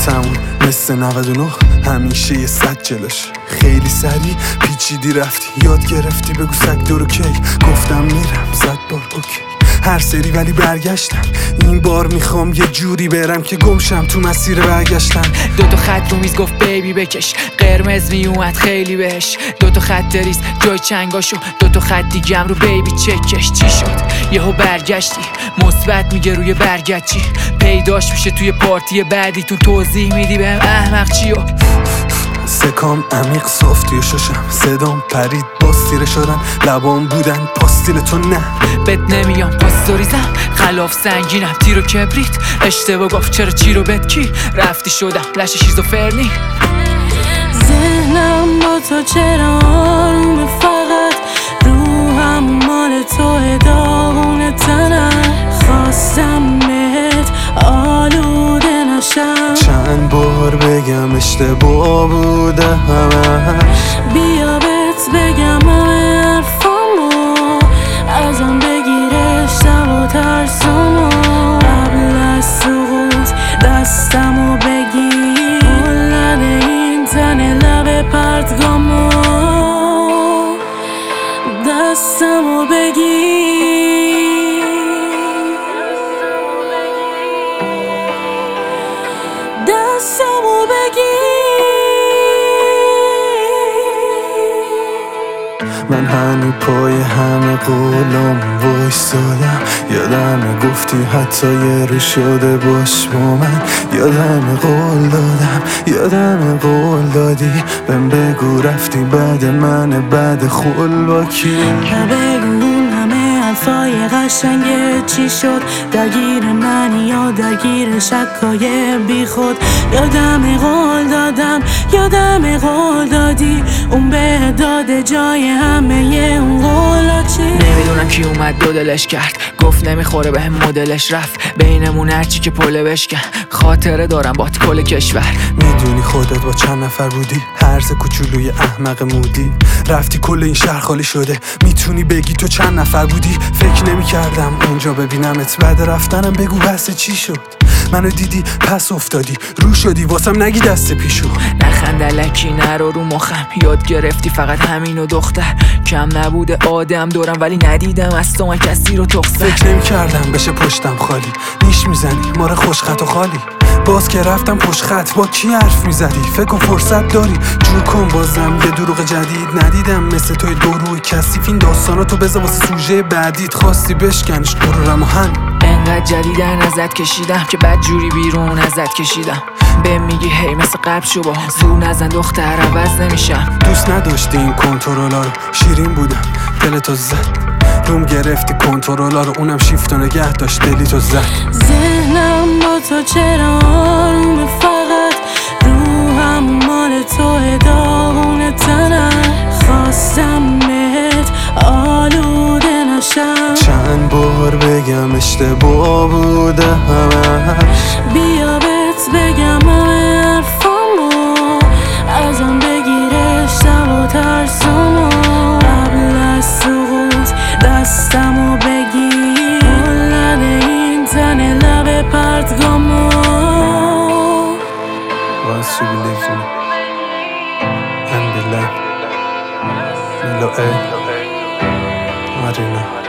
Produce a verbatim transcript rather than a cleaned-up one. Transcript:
تموم مثل نود و نه همیشه یه صد جلوش. خیلی سریع پیچیدی رفتی یاد گرفتی بگو سگ دورو کی. گفتم میرم صد بار اوکی هر سری ولی برگشتم. این بار میخوام یه جوری برم که گمشم تو مسیر برگشتن. دوتا خط رو میز گفت بیبی بکش قرمز میومد خیلی بهش. دوتا خط ریز جای چنگاشو دوتا خط دیگم رو بیبی چکش. چی شد یهو برگشتی مثبت میگه روی برگشتی پیداش میشه توی پارتی بعدی تو توضیح میدی بهم احمق چیو. سکام عمیق صاف توی ششم صدام پرید باز تیره شدن لبام بودن پاستیل تو نه بد نمیام پاس ریزم خلاف سنگینم تیر و کبریت اشتباه گفت چرا چی رو بد کی رفتی شدم لش شیزوفرنی. ذهنم با تو چرا آرومه فقط روحم مال تو داغون تنم خواستم بهت آلوده نشم چند بار بگم اشتباه بوده همش. بیا بهت بگم همه حرفامو ازم بگیر اشتم و ترسامو قبل از سقوط دستمو بگیر هلنه این تن لب پرتگامو دستمو بگیر دستمو بگیر. من هنو پای همه قولم وایستادم. یادم گفتی حتی یه رو شده باش با من. یادم قول دادم یادم قول دادی بهم بگو رفتی بعد من بعد خول با کی. بگو همه حرفای قشنگه چی شد درگیر من یا درگیر شکای بی خود. یادم قول دادم یادم قول دادی اون به داده جای همه اون قولا چی. نمیدونم کی اومد دو دلش کرد گفت نمیخوره به هم مدلش رفت بینمون هرچی که پله بشکن خاطره دارم بات کل کشور. میدونی خودت با چند نفر بودی هرز کوچولوی احمق مودی رفتی کل این شهر خالی شده. میتونی بگی تو چند نفر بودی فکر نمی کردم اونجا ببینمت بعد رفتنم بگو بحث چی شد. منو دیدی پس افتادی رو شدی واسم نگی دست پیشو. نخندلکی نرو رو مخم یاد گرفتی فقط همینو دختر کم نبوده آدم دورم ولی ندیدم از تو من کسی رو تخصر. فکر نمی کردم بشه پشتم خالی نیش میزنی ماره خوش خط و خالی. باز که رفتم پشت خط با کی حرف میزدی فکر کن فرصت داری جور کن بازم یه دروغ جدید ندیدم مثل توی گروه کثیف این داستاناتو بذار واسه سوژه بعدیت خواستی بشکنش غرورم و هم انقدر جدیدن ازت کشیدم که بد جوری بیرون ازت کشیدم به میگی هی مثل قبل شو با زور نزن دختر عوض نمیشم. دوست نداشتی این کنترلا رو شیرین بودم دلتو زد روم گرفتی کنترلا رو اونم شیفت و نگه داشت دلی تو زد. ذهنم با تو چرا آرومه فقط روحم مال تو داغون تنم خواستم بهت آلوده نشم. چند بار بگم اشتباه بوده همش. بیا بهت بگم همه حرفامو ازم بگیر اشتم و ترسامو قبل از سقوط دستمو بگیر هلنه این تن لب پرتگامو. Once you believe me and believe Milo A Marina